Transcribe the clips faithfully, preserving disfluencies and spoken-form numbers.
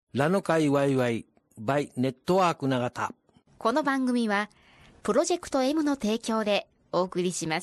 ラノカイワイワイ by ネットワーク長田。 この番組はプロジェクト M の提供でお送りします。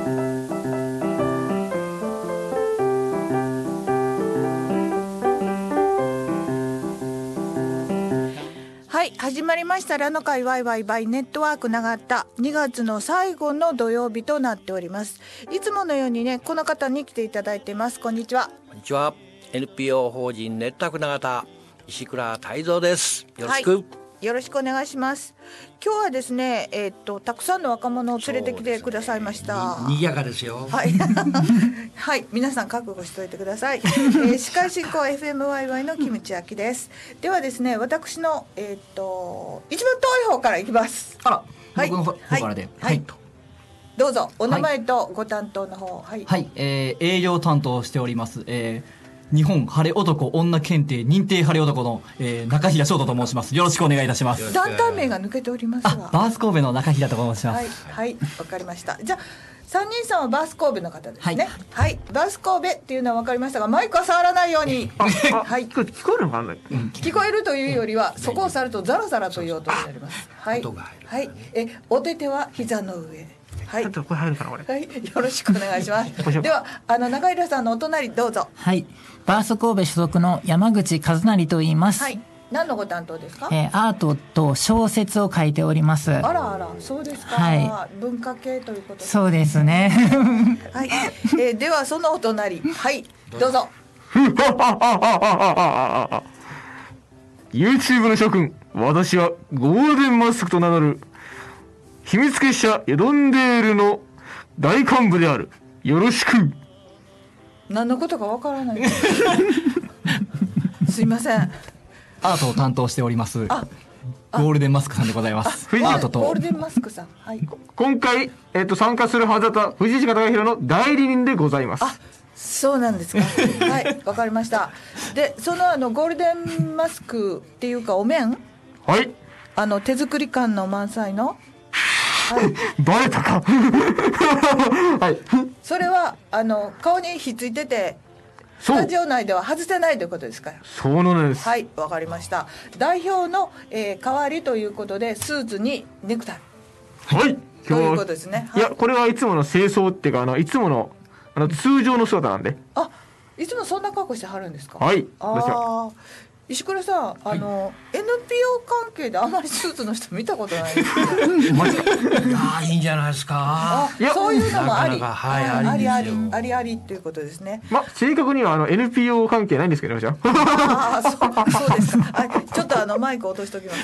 はい、始まりましたラノカイワイワイ by ネットワーク長田。にがつの最後の土曜日となっております。いつものようにね、この方に来ていただいています。こんにちは。 こんにちは。 エヌピーオー 法人ネットワーク長田、石倉泰造です。よろしく、はい、 よろしくお願いします。今日はですね、えー、っとたくさんの若者を連れてきてくださいました。 にぎやかですよ。 はい、はい、皆さん覚悟しておいてください。えー、司会進行 エフエムワイワイ のキムチアキです。ではですね、私のえー、っと一番遠い方からいきます。 あら、 はい、 僕の方からで、 はい、はい、どうぞお名前とご担当の方。はい、 はい、えー、営業担当しております、えー日本晴れ男女検定認定晴れ男の、えー、中平翔太と申します。よろしくお願いいたします。 団体名が抜けておりますが、 あ、バース神戸の中平と申します。 はい、はい、わかりました。じゃあさんにんさんはバース神戸の方ですね。はい、はい、バース神戸っていうのは分かりましたが、マイクは触らないように。 はい、聞こえるのかな、うん、 聞こえるというよりはそこを触るとザラザラという音になります。はい、はい、えお手手は膝の上。はい、 ちょっとこれ入るかな、これ。 はい、よろしくお願いします。ではあの中平さんのお隣どうぞ。 はい、バース神戸所属の山口和成と言います。 はい、何のご担当ですか？ えー、アートと小説を書いております。 あらあら、そうですか。はい、文化系ということです。 そうですね。 はい、えー、ではそのお隣、はい、どうぞ。 YouTube の諸君、私はゴールデンマスクと名乗る秘密結社エドンデールの大幹部である。よろしく。 何のことかわからない。すいません。 アートを担当しておりますゴールデンマスクさんでございます。 アートとゴールデンマスクさん、はい、 今回、えー、と参加するはずだった藤近隆弘の代理人でございます。 あ、そうなんですか。はい、わかりました。で、そのあのゴールデンマスクっていうかお面、 はい、 あの手作り感の満載の、はい、 バレたか。はい、 それはあの顔にひっついててスタジオ内では外せないということですか？ そうなんです。 はい、わかりました。代表の、えー、代わりということでスーツにネクタイ、 はい、 ということですね。はい、 いや、これはいつもの清掃っていうか、あのいつものあの通常の姿なんで。 あ、いつもそんな格好してはるんですか？ はい。 あ、石倉さん、あの、はい、エヌピーオー 関係であまりスーツの人見たことないですけど。 マジか。いや、いいんじゃないですか。 あ、そういうのもあり、 なかなか、はい、 あありありありありということですね。 ま、正確にはあの エヌピーオー 関係ないんですけど、じゃあ。あ、そう、そうですか。あ、ちょっとあのマイク落としておきます。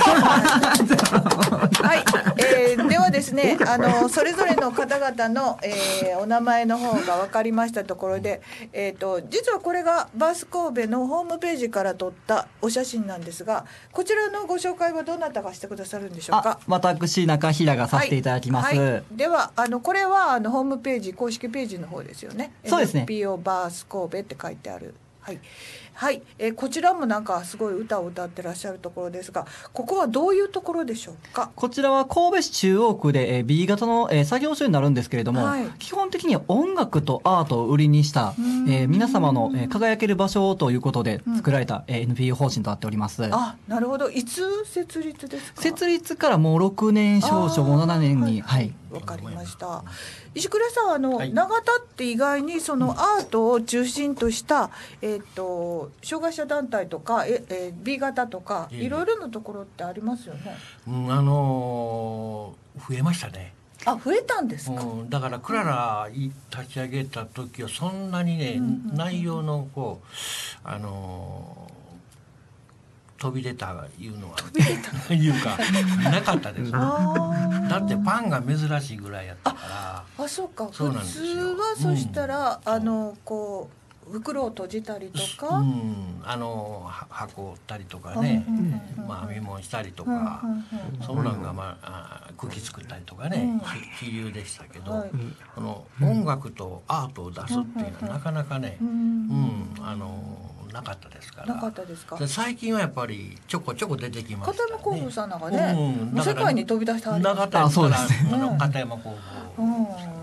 はい、えー、ではですね、あのそれぞれの方々の、えー、お名前の方が分かりましたところで、えーと、実はこれがバース神戸のホームページから撮ったお写真なんですが、こちらのご紹介はどなたがしてくださるんでしょうか？ 私中平がさせていただきます。 はいはい、ではあのこれはあのホームページ公式ページの方ですよね。 そうですね。 エヌピーオー バース神戸って書いてある。はいはい、えー、こちらもなんかすごい歌を歌ってらっしゃるところですが、ここはどういうところでしょうか？ こちらは神戸市中央区で、えー、B 型の、えー、作業所になるんですけれども、はい、基本的には音楽とアートを売りにした、えー、皆様の、えー、輝ける場所ということで作られた、えー、エヌピーオー 法人となっております。 あ、なるほど。いつ設立ですか？ 設立からもうろくねん少々、もうななねんに、 はい、はい、わかりました。石倉さん、あの、はい、長田って意外にそのアートを中心とした、えー、と障害者団体とか、ええー、B 型とか、いろいろなところってありますよね。 うん、あのー、増えましたね。 あ、増えたんですか？ うん、だからクララ立ち上げた時はそんなにね、うんうんうん、内容のこうあのー、飛び出たいうのは飛び出たいうかなかったです。だってパンが珍しいぐらいやったから。 ああ、そうか。 そうなんですよ。 普通はそしたら、うん、あのこう袋を閉じたりとか、 うん、あの箱を折ったりとかね、まあ編み物したりとか、そんなんが、まあ、茎作ったりとかね、主流でしたけど、はい、この音楽とアートを出すっていうのはなかなかね、うん、あのなかったですから。 なかったですか。 最近はやっぱりちょこちょこ出てきましたね。 片山工房さんなんかね、うん、世界に飛び出してはりました。 長田から、あの片山工房。 うん、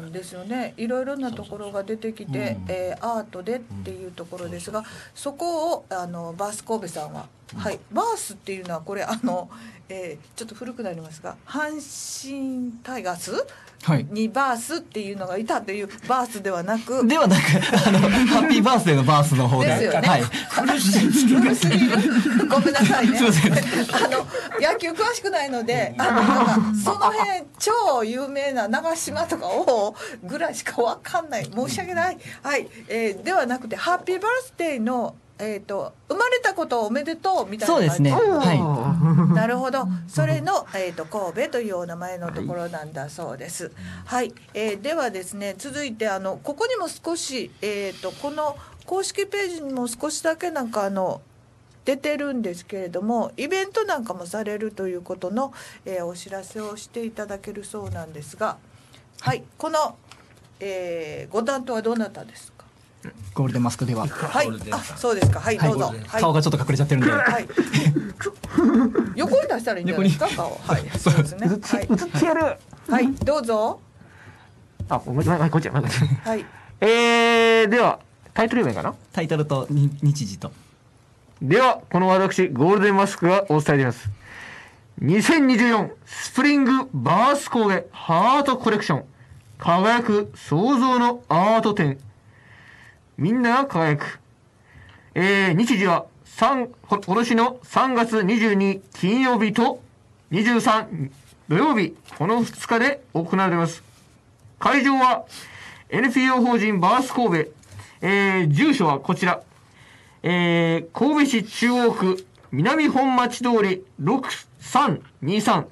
なんですよね。いろいろなところが出てきて、うん、えー、アートでっていうところですが、そこをあのバース神戸さんは、うん、はい、バースっていうのはこれあの、えー、ちょっと古くなりますが、阪神タイガースにバースっていうのがいたというバースではなくではなくあのハッピーバースデーのバースの方でですよね、 はい、 古すぎるごめんなさいね。すいませんあの野球詳しくないので、あのなんかその辺超有名な長嶋とかをぐらいしか分かんない、申し訳ない、はい、えー、ではなくてハッピーバースデーのえー、と生まれたことをおめでとうみたいな感じ。 そうですね、はい、 なるほど、それの、えー、と神戸というお名前のところなんだそうです。はい、はい、えー、ではですね、続いてあのここにも少し、えー、とこの公式ページにも少しだけなんかあの出てるんですけれども、イベントなんかもされるということの、えー、お知らせをしていただけるそうなんですが、はい、この、えー、ご担当はどなたですか？ ゴールデンマスクでは、 はい、あ、そうですか、はい、どうぞ、はい、 顔がちょっと隠れちゃってるんで、はい、 横に出したらいいんじゃないですか、顔、はい、そうですね、はい、 映ってやる、 はい、どうぞ。 あ、こっち、こっち、 はい、 えー、ではタイトル名かな、 タイトルと日時と、 ではこの私ゴールデンマスクがお伝えします。にせんにじゅうよんスプリングバース神戸ハートコレクション、輝く創造のアート展、みんなが輝く、えー、日時は3今年のさんがつにじゅうに金曜日とにじゅうさん土曜日、このふつかで行われます。会場は エヌピーオー 法人バース神戸、えー、住所はこちら、えー、神戸市中央区南本町通りろくさんにさん、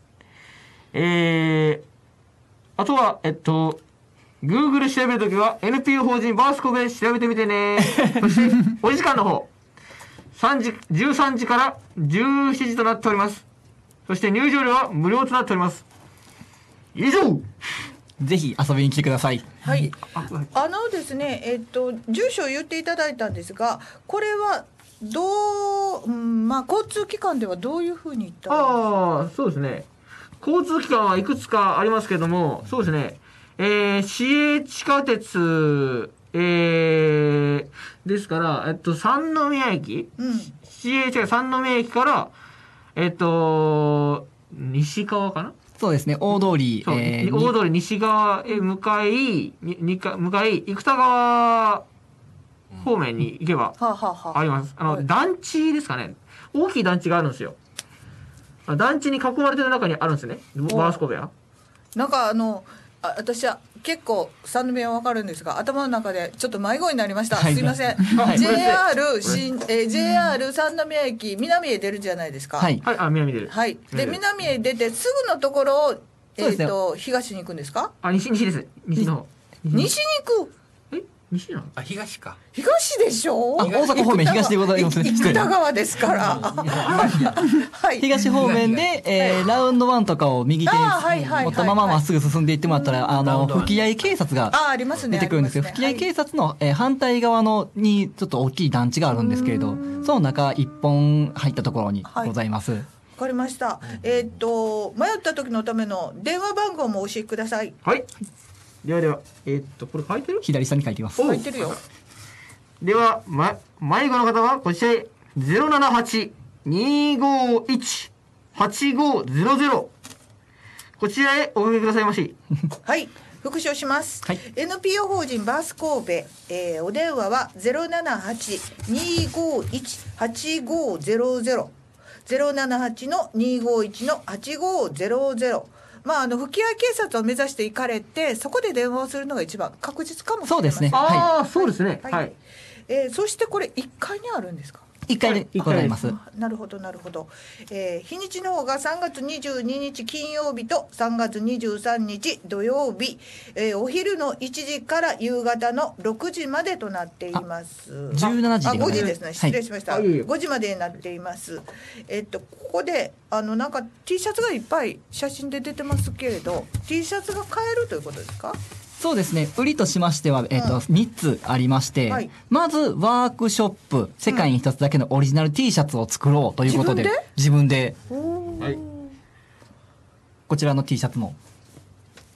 えー、あとはえっとGoogle 調べるときは エヌピーオー 法人バース神戸調べてみてね。そしてお時間の方さんじじゅうさんじからじゅうしちじとなっております。そして入場料は無料となっております。以上。 ぜひ遊びに来てください。 はい、あのですね、えっと住所を言っていただいたんですが、これはどう、うん、まあ交通機関ではどういうふうに言ったらいいんですか？ ああ、そうですね、交通機関はいくつかありますけども、そうですね、えー、市営地下鉄、えー、ですから、えっと、三宮駅、うん、市営地下鉄三宮駅から、えっと、西側かな？ そうですね、大通り、 えー、大通り西側へ向かい、ににか向かい、生田川方面に行けば、あります。あの、はい、団地ですかね。大きい団地があるんですよ。団地に囲まれてる中にあるんですね、バース神戸は。 なんかあの、あ、私は結構三宮は分かるんですが、頭の中でちょっと迷子になりました、はい、すいません、はい、ジェイアール 新、えー、ジェイアール 三宮駅南へ出るじゃないですか。 はい、はい、あ、南出る、 はい、で南へ出てすぐのところを、えー、と東に行くんですか？ あ、西、西です、西の方、 西に行く、 え、西なの？ あ、東か、 東でしょ。 大阪方面東でございますね。 生田川ですから。 はい、東方面で、えー、ラウンドワンとかを右手に持ったまままっすぐ進んでいってもらったら、あの吹合警察が出てくるんですよ。吹合警察の、えー、反対側のにちょっと大きい団地があるんですけれど、その中一本入ったところにございます。はい、 わかりました。えー、っと迷った時のための電話番号もお教えください。 はい。ではでは、えー、っとこれ書いてる？ 左下に書いてます。 書いてるよ。 では、ま、迷子の方はこちらへ ゼロななはち にーごーいち はちごーゼロゼロ こちらへおかけくださいまし。 はい、復唱します、 はい、 エヌピーオー 法人バース神戸、えー、お電話は ゼロななはち にーごーいち はちごーゼロゼロ ゼロななはち の にーごーいち の はちごーゼロゼロ、まあ、あの吹合警察を目指して行かれて、そこで電話をするのが一番確実かもしれません。 そうですね。 ああ、そうですね。 はい。 はい、 えー、そしてこれいっかいにあるんですか？ いっかいでございます。 なるほどなるほど、えー、日にちの方がさんがつにじゅうににち金曜日とさんがつにじゅうさんにち土曜日、えー、お昼のいちじから夕方のろくじまでとなっています。 じゅうしちじでごじですね、失礼しました、 はい、 ごじまでになっています。えっとここであのなんか T シャツがいっぱい写真で出てますけれど、 T シャツが買えるということですか？ そうですね、売りとしましては、えーとうん、みっつありまして、はい、まずワークショップ、世界に一つだけのオリジナル T シャツを作ろうということで、自分で、 自分で、 はい、こちらの T シャツも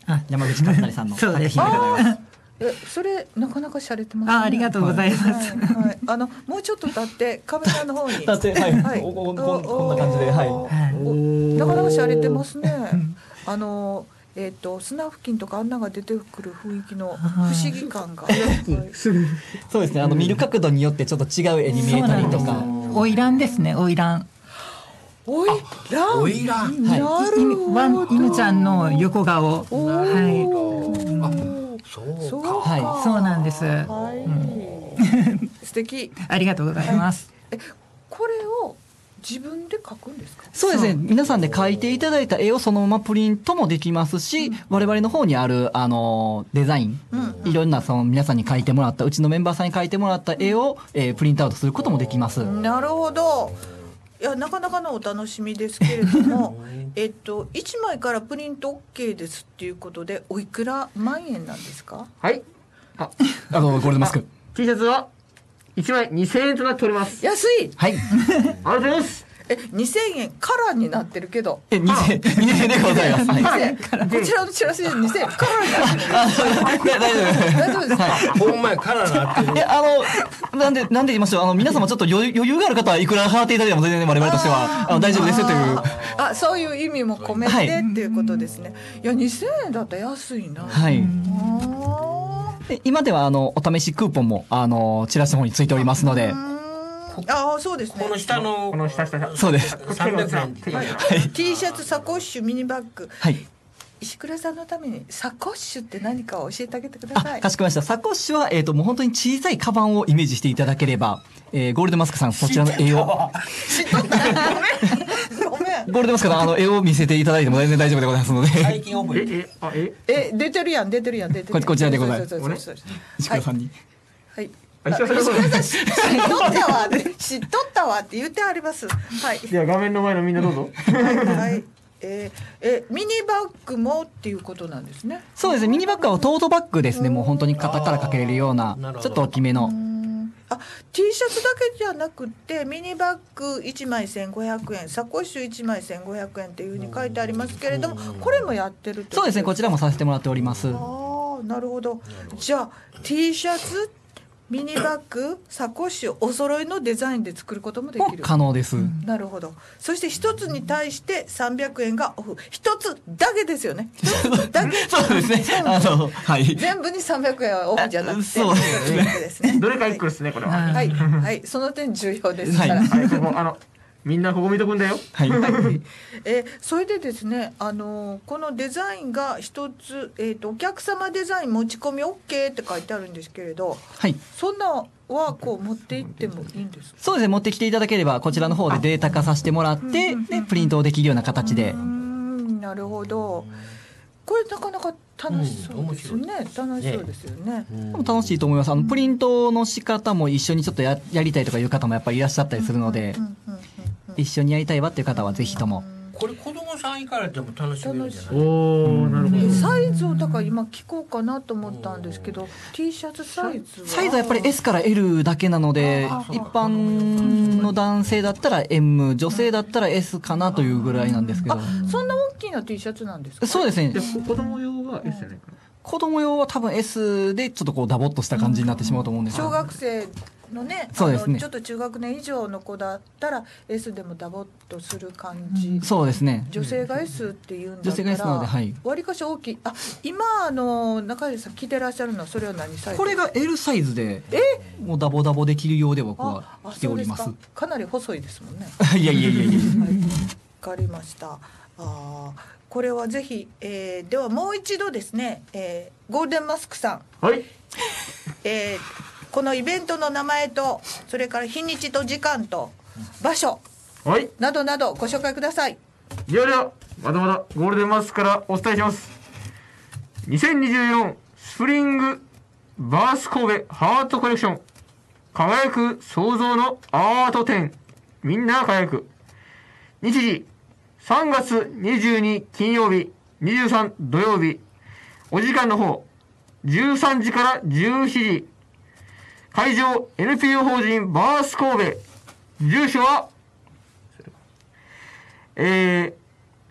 あ山口和成さんのそうです作品でございます。 えそれなかなか洒落てますね。 あありがとうございます。 はいはい、あのもうちょっと立ってカメラの方にだってはい、 はいおこんこんこんな感じで、はい。 おなかなか洒落てますね。あのえっ、ー、と砂付近とかあんなが出てくる雰囲気の不思議感が、はい、 そうですね。あの見る角度によってちょっと違う絵に見えたりとか。 花魁ですね、花魁。 おいらん。 おいらん。 なるほど。 ワン犬ちゃんの横顔。 はい。そうか。 はい、そうなんです。 はい。うん、素敵。 ありがとうございます。 え、これを自分で描くんですか？ そうですね。皆さんで描いていただいた絵をそのままプリントもできますし、うん、我々の方にあるあのデザイン、うん、いろんなその皆さんに描いてもらったうちのメンバーさんに描いてもらった絵を、えー、プリントアウトすることもできます。 なるほど。いやなかなかのお楽しみですけれどもえっといちまいからプリント OK ですっていうことでおいくら万円なんですか？ はい。あ、 あのこれでマスク。 T シャツはいちまいにせんえんとなっております。 安い。 はい。 ありがとうございます。 えにせんえんカラーになってるけど。 えにせんえんにせんえんでございます。はい。 こちらのチラシでにせんえんカラーになってる。 大丈夫大丈夫ですか？ ほんまやカラーなってる。 えあのなんでなんで言いましょう。あの皆様ちょっと余余裕がある方はいくら払っていただいても全然我々としてはあの大丈夫ですよという。 あそういう意味も込めて、はい、っていうことですね。いやにせんえんだったら安いな。 はい。で今ではあのお試しクーポンもあのチラシの方についておりますので。 ああそうですね。 この下のこの下下そうです。 さんびゃくえんって、 はい、T シャツサコッシュミニバッグ。 はい。 石倉さんのためにサコッシュって何かを教えてあげてください。 あかしこまりました。サコッシュはえっ、ー、ともう本当に小さいカバンをイメージしていただければ、えー、ゴールデンマスクさんそちらの絵を知っとったごめんごめん。 ゴールデンマスクさんあの絵を見せていただいても全然大丈夫でございますので。 最近覚えて。 えあええ出てるやん出てるやん出てるやん。 こちらでございます。石倉さんに。 はい。石倉さん知っとったわ知っとったわって言ってあります。はい。 では画面の前のみんなどうぞ。 はい。えー、えミニバッグもっていうことなんですね。 そうですね。ミニバッグはトートバッグですね。もう本当に肩からかけれるようなちょっと大きめの。 あ T シャツだけじゃなくてミニバッグいちまいせんごひゃくえんサコッシュいちまいせんごひゃくえんっていうふうに書いてありますけれどもこれもやってるってことですか？ そうですね。こちらもさせてもらっております。 ああなるほど。じゃあ T シャツミニバッグサコッシュお揃いのデザインで作ることもできる。 可能です。 なるほど。そして一つに対してさんびゃくえんがオフ。一つだけですよね。一つだけ。 そうですね。あのはい。 全部にさんびゃくえんはオフじゃなくてそうですね。 どれか一個ですねこれは。 はいはいその点重要ですから。 はい。もうあのみんなここ見とくんだよ。 はい。 えそれでですねあのこのデザインが一つえっ、ー、とお客様デザイン持ち込み OK って書いてあるんですけれど、 はい。 そんなはこう持って行ってもいいんですか？ そうですね。持ってきていただければこちらの方でデータ化させてもらってでプリントをできるような形で。 うんなるほど。これなかなか楽しそうですね。うん、楽しそうですよね。 ね楽しいと思います。あのプリントの仕方も一緒にちょっと や, やりたいとかいう方もやっぱりいらっしゃったりするので、一緒にやりたいわっていう方はぜひとも。 これ子供さん行かれても楽しめるんじゃない？ おーなるほど。 サイズをだから今聞こうかなと思ったんですけど T シャツサイズはサイズはやっぱり エス から エル だけなので一般の男性だったら エム 女性だったら エス かなというぐらいなんですけど。 あそんな大きな T シャツなんですか？ そうですね。 子供用は エス じゃないかな。 子供用は多分 エス でちょっとこうダボっとした感じになってしまうと思うんですけど、 小学生のね、 そうですね、 あのちょっと中学年以上の子だったら エス でもダボっとする感じ、うん、 そうですね。 女性が エス っていうんだったら女性が エス なので、はい、 割かし大きい。あ今あの中出さん着てらっしゃるのはそれは何サイズ？ これが エル サイズでえもうダボダボで着るようで僕は着ております。 か, かなり細いですもんねいやいやいやいや、 はい、分かりました。あこれはぜひ、えー、ではもう一度ですね、えー、ゴールデンマスクさん、 はい、 えー、このイベントの名前とそれから日にちと時間と場所、はい、などなどご紹介ください。 ではではまだまだゴールデンマスクからお伝えします。にせんにじゅうよんスプリングバース神戸ハートコレクション輝く創造のアート展みんな輝く。日時さんがつにじゅうに金曜日にじゅうさん土曜日。お時間の方じゅうさんじからじゅうしちじ。会場 エヌピーオー 法人バース神戸。住所はえー、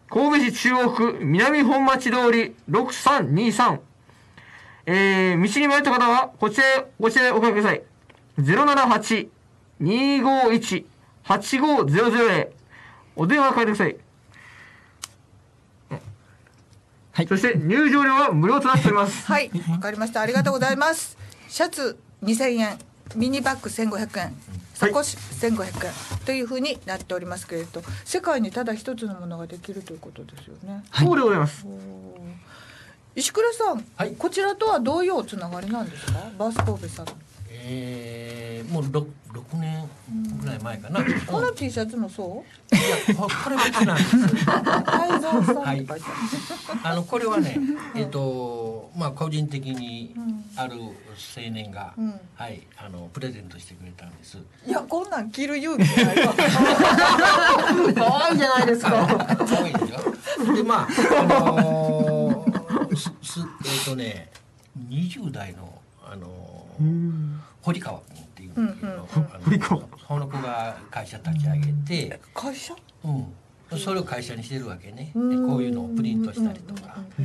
神戸市中央区南本町通りろくさんにさん。えー、道に迷った方は、こちらへ、こちらへおかけください。ゼロななはち にーごーいち はちごーゼロゼロゼロ。お電話かけてください。 はい。 そして入場料は無料となっております。 はい、わかりました。ありがとうございます。シャツにせんえん、ミニバッグせんごひゃくえん、サコッシュせんごひゃくえんというふうになっておりますけれど、世界にただ一つのものができるということですよね。 はい、そうでございます。 石倉さん、 はい、 こちらとはどういうつながりなんですか、バース神戸さん。 えー、もう 6, 6年ぐらい前かな、うん、 この T シャツもそう？ いや、これ別なんです泰造さん、はい、 あのこれはね、えっとまあ個人的にある青年が、うん、はい、あのプレゼントしてくれたんです。 いや、こんなん着る勇気ないわ。 可愛いじゃないですか。 可愛いでしょ。で、まああのー、すすえっとねにじゅう代のあのー、堀川君っていうの、うんうん、堀川、その子が会社立ち上げて、 会社？ うん、それを会社にしてるわけね。こういうのをプリントしたりとか、うん、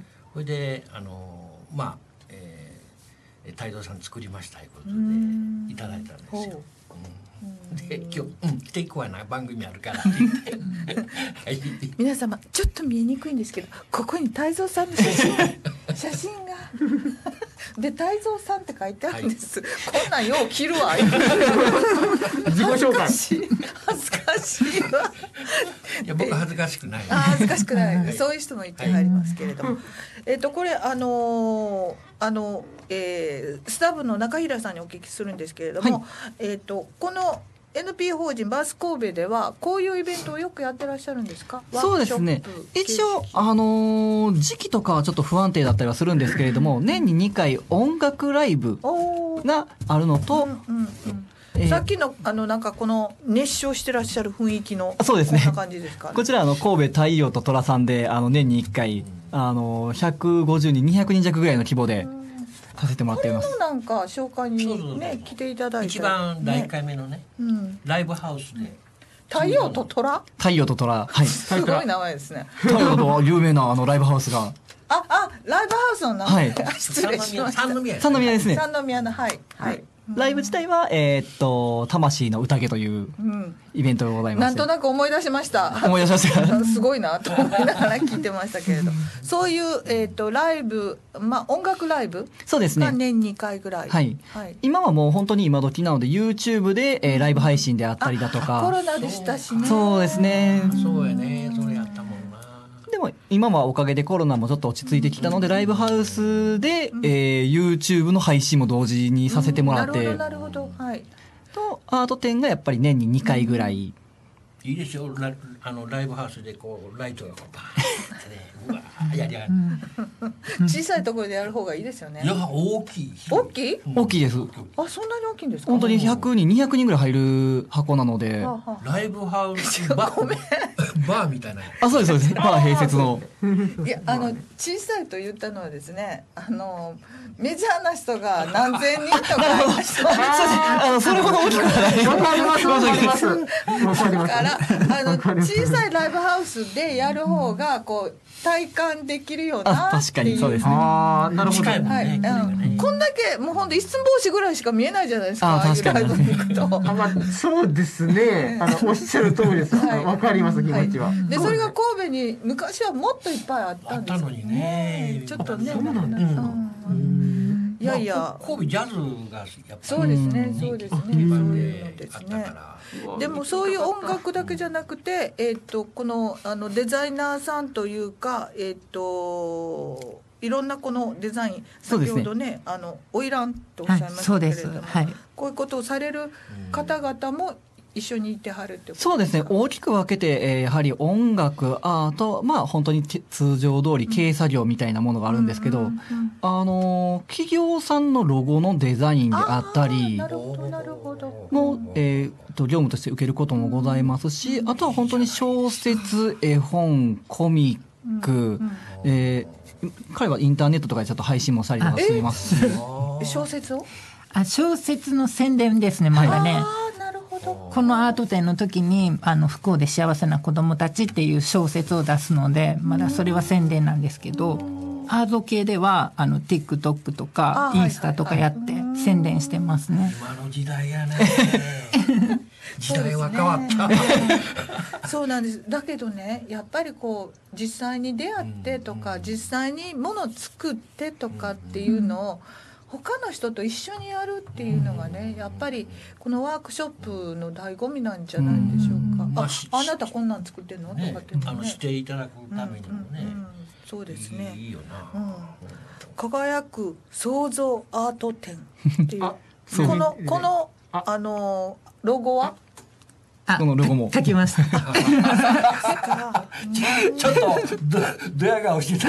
それであのー、まあ、えー、泰造さん作りましたということでいただいたんですよ。うん、で今日、うん、来ていこうやな、番組あるからって言ってはい、 皆様ちょっと見えにくいんですけど、ここに泰造さんの写真写真がで泰造さんって書いてあるんです、はい、こんなんよう着るわ自己紹介恥ずかしいわいや、僕恥ずかしくない、 あ、恥ずかしくない、はい、そういう人もいてはりますけれども、はい、えっとこれあのー、あのえー、スタッフの中平さんにお聞きするんですけれども、はい、えー、とこの エヌピー 法人バース神戸ではこういうイベントをよくやってらっしゃるんですか？ そうですね、一応、あのー、時期とかはちょっと不安定だったりはするんですけれども、年ににかい音楽ライブがあるのと、うんうんうん、 えー、さっきのあのなんかこの熱唱してらっしゃる雰囲気の、 そうですね、 こんな感じですかね。 こちらあの神戸太陽と虎さんであの年にいっかい、あのひゃくごじゅうにんにひゃくにん弱ぐらいの規模でさせてもらっています。 これもなんか紹介にね来ていただいて、 一番だいいっかいめのね、うん、ライブハウスで太陽と虎、 太陽と虎、はい、 すごい名前ですね。 太陽と有名なあのライブハウスが、 ああ、ライブハウスの名前、はい、失礼しました。 三宮、 三宮ですね。 三宮の、はいはい。 ライブ自体は、えー、っと魂の宴というイベントでございます、うん、 なんとなく思い出しました思い出しましたすごいなと思いながら聞いてましたけれどそういう、えー、とライブ、まあ、音楽ライブが年にかいぐらい、 はいはい、今はもう本当に今時なので YouTube で、えー、ライブ配信であったりだとか、 コロナでしたしね。 そうですね、 そうやね、それやったもんな。 でも今はおかげでコロナもちょっと落ち着いてきたので、ライブハウスで、うん、えー、YouTube の配信も同時にさせてもらって、 うん、なるほどなるほど、はい、 とアート展がやっぱり年ににかいぐらい、 うん、いいですよ、ラ, あのライブハウスでこうライトがこうバーってね、うわやりやがる、 うん、小さいところでやる方がいいですよね。 いや、大きい、 大きい、 うん、大きいです。 あ、そんなに大きいんですか。 本当にひゃくにんにひゃくにんぐらい入る箱なので、はあはあ、ライブハウスバーバーみたいな。 あ、そうですそうです。バー併設の。 いや、あの小さいと言ったのはですね、あのメジャーな人が何千人とかあのそれほど大きくはない。 わかりますわかります。 だからあの小さいライブハウスでやる方がこう体感できるようなっていう。 確かにそうですね。 ああ、なるほど。 はい、うん、こんだけもう本当一寸法師ぐらいしか見えないじゃないですか。 ああ、確かに。 ああいうライブに行くと。 あ、まあ、そうですね。あのおっしゃる通りです。わ、はい、かります気持ちは。はい、 でそれが神戸に昔はもっといっぱいあったんですよ。 あったのにね。 ちょっとね。 そうなんだ。うん、 いやいや、 神戸ジャズがやっぱりそうですね、そうですね、そういうのですね。でもそういう音楽だけじゃなくて、えっとこのあのデザイナーさんというか、えっといろんなこのデザイン、先ほどね、あの花魁とおっしゃいましたけれども、 はい、 こういうことをされる方々も一緒にいてはるってことですか。 そうですね、大きく分けて、えー、やはり音楽、アート、まあ本当に通常通り経営作業みたいなものがあるんですけど、うんうんうん、あの企業さんのロゴのデザインであったりも、えー、と業務として受けることもございますし、あとは本当に小説、絵本、コミック、うんうん、えー、彼はインターネットとかでちょっと配信もしたりとかしています。 小説をあ、小説の宣伝ですね、まだね。 あ、なるほど。 このアート展の時にあの不幸で幸せな子どもたちっていう小説を出すので、まだそれは宣伝なんですけど、アート系ではあの TikTok とかインスタとかやって宣伝してますね。 今の時代やね時代は変わった。 そうなんです。だけどね、やっぱりこう実際に出会ってとか、実際にものを作ってとかっていうのを他の人と一緒にやるっていうのがね、やっぱりこのワークショップの醍醐味なんじゃないでしょうか。あ、あなたこんなん作ってんの、 ね、 とかってね、 あのしていただくためにもね、うんうんうん、 そうですね。 いいよな、うん、 輝く創造アート展っていうこのこのあ、あのロゴはこのロゴも書きましたちょっとドドヤ顔してた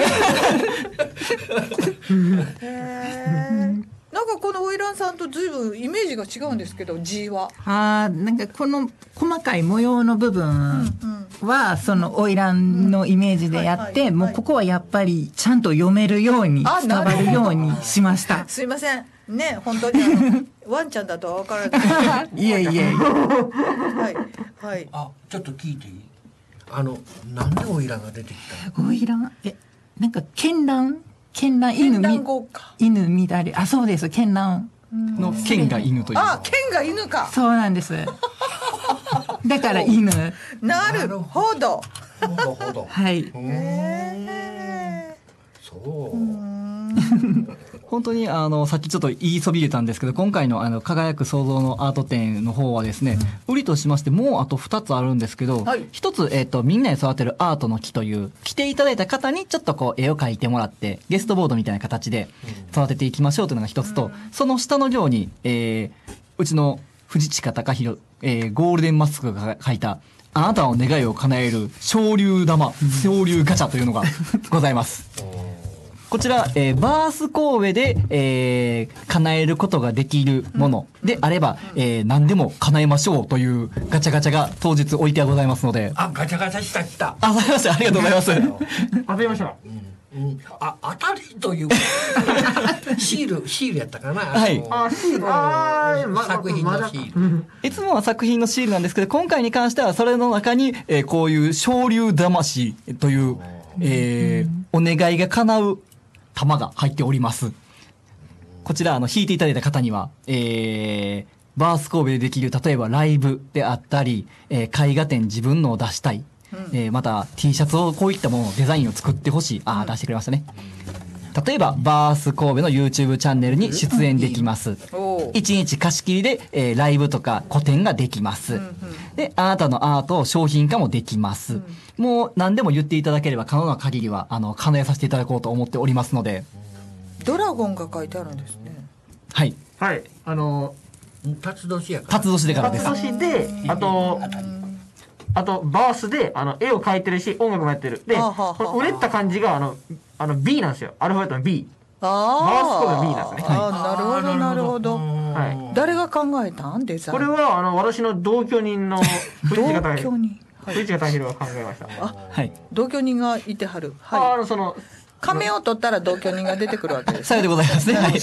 へー、なんかこの花魁さんと随分イメージが違うんですけど、字はあ、なんかこの細かい模様の部分はその花魁のイメージでやって、もうここはやっぱりちゃんと読めるように伝わるようにしました。 すいませんね、本当にあのワンちゃんだとは分からないいえいえはいはい。 あ、ちょっと聞いていい？あのなんで花魁が出てきたの？花魁、え、なんか絢爛絢爛、犬み犬みたい、あ、そうです、絢爛の剣が犬という。 あ、剣が犬か。 そうなんですだから犬。 なるほどなるほどはい。 へー、そう本当にあのさっきちょっと言いそびれたんですけど、今回のあの輝く創造のアート展の方はですね、うん、売りとしましてもうあとふたつあるんですけど、はい、ひとつ、えーと、みんなで育てるアートの木という来ていただいた方にちょっとこう絵を描いてもらってゲストボードみたいな形で育てていきましょうというのがひとつと、うん、その下の行に、えー、うちの藤近隆弘、えー、ゴールデンマスクが描いたあなたの願いを叶える昇竜玉、昇竜ガチャというのがございますこちら、えー、バース神戸で、えー、叶えることができるものであれば、えー、何でも叶えましょうというガチャガチャが当日置いてございますので。 あ、ガチャガチャした来た。 あ、ございました。ありがとうございます。 当てました。 うんうん、あ、当たりというシール、シールやったかな。 はい。 あ、シール。あー、 ま、作品のシール、ま。 いつもは作品のシールなんですけど、今回に関してはそれの中に、えー、こういう昇竜魂という、えー、お願いが叶う玉が入っております。こちら、あの、弾いていただいた方には、えー、バース神戸でできる、例えばライブであったり、えー、絵画展自分のを出したい、うん、えー、また T シャツをこういったもののデザインを作ってほしい。ああ、出してくれましたね。例えば、バース神戸の YouTube チャンネルに出演できます。いちにち貸し切りで、えー、ライブとか個展ができます。うんうん、で、あなたのアートを商品化もできます。うん、もう何でも言っていただければ可能な限りは、あの、叶えさせていただこうと思っておりますので。 ドラゴンが書いてあるんですね。 はい。 はい。あの、 辰年やから。 辰年でからです。 辰年で、あと、あと、バースで、あの、絵を描いてるし、音楽もやってる。で、このうねった感じが、あの、あの B なんですよ。アルファベットの B。 あバースコードの B なんですね。 ああ、なるほど、なるほど。 はい。 誰が考えたんデザイン？ これは、あの、私の同居人の藤近大弘。 藤近大弘が考えました。 あ、はい。同居人がいてはる。 はい。あの、その、 仮面を取ったら同居人が出てくるわけです。 さようでございますね。はい。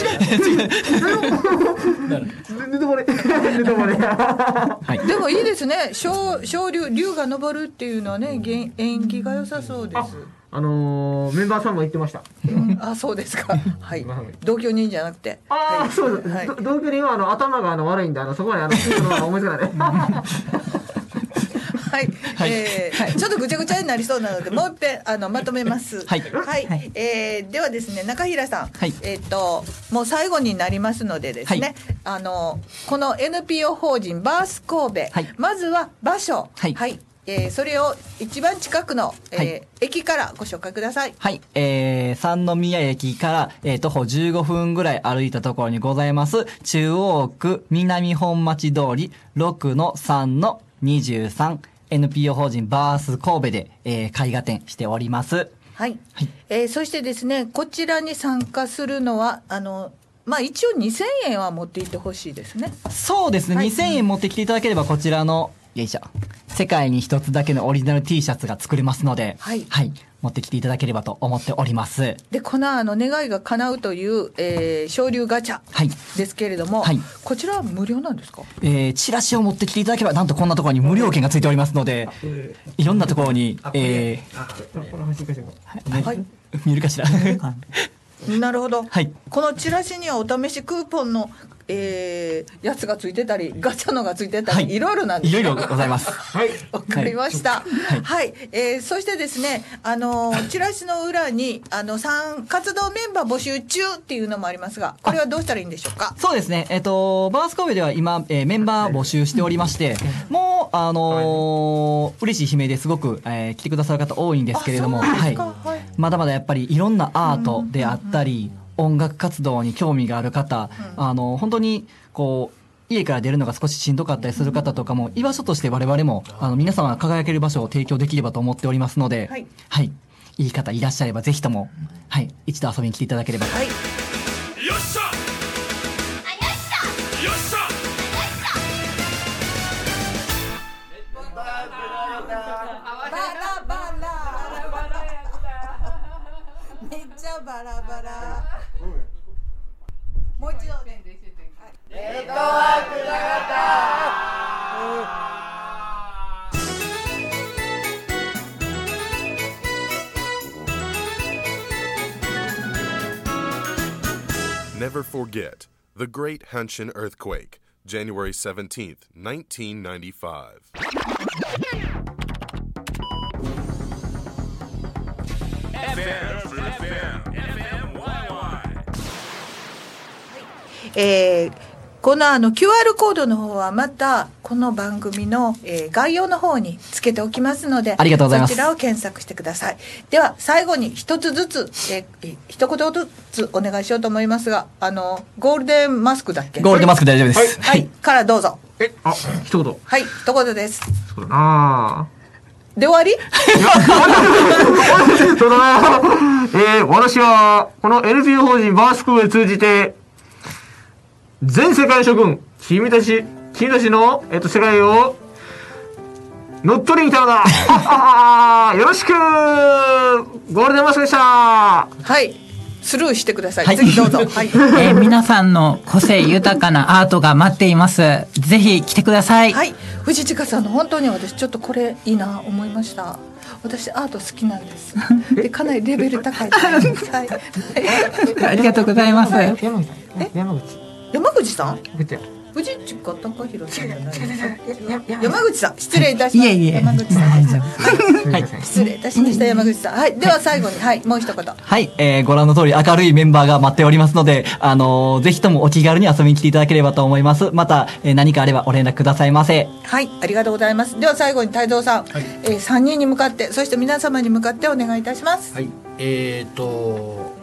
ネタバレ。ネタバレ。 はい。でもいいですね。昇昇竜、竜が昇るっていうのはね、縁起が良さそうです。 あのー、メンバーさんも言ってました。 あ、そうですか。はい。同居人じゃなくて。 ああ、そうです。同居人はあの頭があの悪いんで、あのそこまであの聞くのは思いつかない。 はい、はいえーはい、ちょっとぐちゃぐちゃになりそうなのでもう一遍あのまとめます。はい、はいはい、えー、ではですね、中平さん、はい、えっ、ー、ともう最後になりますのでですね、はい、あのこの エヌピーオー 法人バース神戸、はい、まずは場所、はいはいえー、それを一番近くの、えーはい、駅からご紹介ください。 はい、えー、三宮駅から、えー、徒歩じゅうごふんぐらい歩いたところにございます中央区南本町通り ろくのさんのにじゅうさん エヌピーオー 法人バース神戸で、えー、絵画展しております。 はい、はいえー、そしてですね、こちらに参加するのはあのまあ一応にせんえんは持っていってほしいですね。 そうですね、はい、にせんえん持ってきていただければこちらのよいしょ世界に一つだけのオリジナル T シャツが作れますので、はいはい、 持ってきていただければと思っております。 でこのあの願いが叶うという、えー、昇竜ガチャですけれども、はい、こちらは無料なんですか？ えー、チラシを持ってきていただければなんとこんなところに無料券がついておりますので、いろんなところに、えーはい、見えるかしらなるほど、 はい、 このチラシにはお試しクーポンの、えー、やつがついてたりガチャのがついてたり、はい、いろいろなんです。 いろいろございます。 はい、わかりました。はい、はい、えー、そしてですね、あのチラシの裏にあの参活動メンバー募集中っていうのもありますが、これはどうしたらいいんでしょうか？ そうですね。えっ、ー、とバース神戸では今、えー、メンバー募集しておりまして、もうあのー、嬉しい悲鳴ですごく、えー、来てくださる方多いんですけれども、はい、はい、まだまだやっぱりいろんなアートであったり、音楽活動に興味がある方、うん、あの本当にこう家から出るのが少ししんどかったりする方とかも、居場所として我々もあの皆様が輝ける場所を提供できればと思っておりますので、はい、はい、いい方いらっしゃればぜひとも、はい、一度遊びに来ていただければと。はい、よっしゃよっしゃバラバラめっちゃバラバラ。もう一度ね。ネットワーク長田。Never forget the Great Hanshin Earthquake, January seventeenth, nineteen ninety-five. えー、このあの キューアール コードの方はまたこの番組の、えー、概要の方につけておきますので、 ありがとうございます。 そちらを検索してください。では最後に一つずつ、えー、一言ずつお願いしようと思いますが、あのゴールデンマスクだっけ？ ゴールデンマスク大丈夫です。 はい、はい、からどうぞ。 え、あ、一言。 はい、一言です。 そうだなで終わり？ そうだなえー、私はこの エヌピーオー 法人バースクールを通じて全世界諸君、君たち、君たちの、えっと、世界を乗っ取りに来たのだよろしくゴールデンマスクでした。 はい、スルーしてください。はい、次どうぞ。はい、 えー、皆さんの個性豊かなアートが待っています。ぜひ来てください。 はい、藤近さんの本当に私ちょっとこれいいな思いました。私アート好きなんですでかなりレベル高いと思います。はい、 ありがとうございます。 山口さん、山口山口さん、藤近隆弘さんじゃないですか。山口さん、失礼いたしました。いえいえ、山口さんです。はい、失礼いたしました。山口さん。はい、では最後に、はい、もう一言。 はい、えー、ご覧の通り明るいメンバーが待っておりますので、あのー、ぜひともお気軽に遊びに来ていただければと思います。また、えー、何かあればお連絡くださいませ。 はい、ありがとうございます。では最後に泰造さん、はい、えー、さんにんに向かって、そして皆様に向かってお願いいたします。 はい、えーと。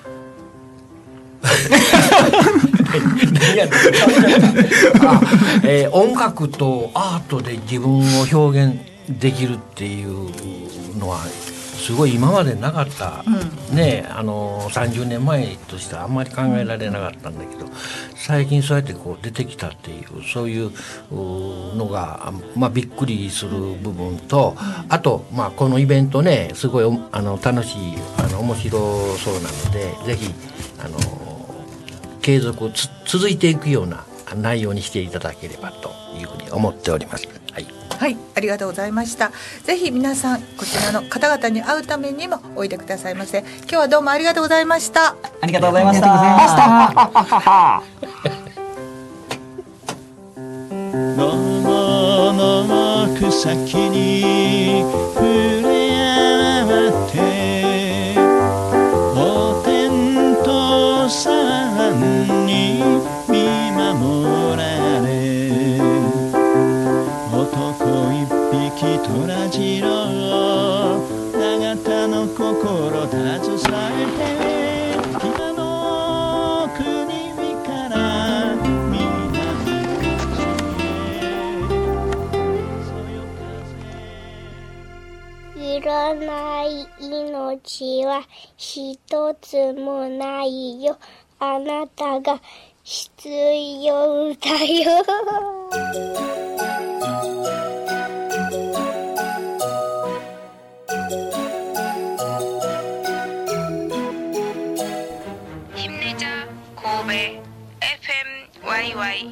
えー、音楽とアートで自分を表現できるっていうのはすごい今までなかった、うん、ね、あのさんじゅうねんまえとしてはあんまり考えられなかったんだけど、最近そうやってこう出てきたっていうそういうのが、まあ、びっくりする部分と、あと、まあ、このイベントねすごいあの楽しいあの面白そうなので、ぜひあの継続つ続いていくような内容にしていただければというふうに思っております。はい、 はい、ありがとうございました。ぜひ皆さんこちらの方々に会うためにもおいでくださいませ。今日はどうもありがとうございました。 ありがとうございました。 桃の草木に触れ合ってお天道さんに見守られ、男一匹虎次郎永田の心携えて北の国から南いらない命は一つもないよ、あなたが必要だよ喂喂，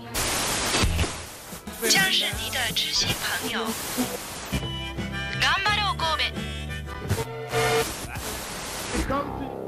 将是你的知心朋友。頑張ろう神戸。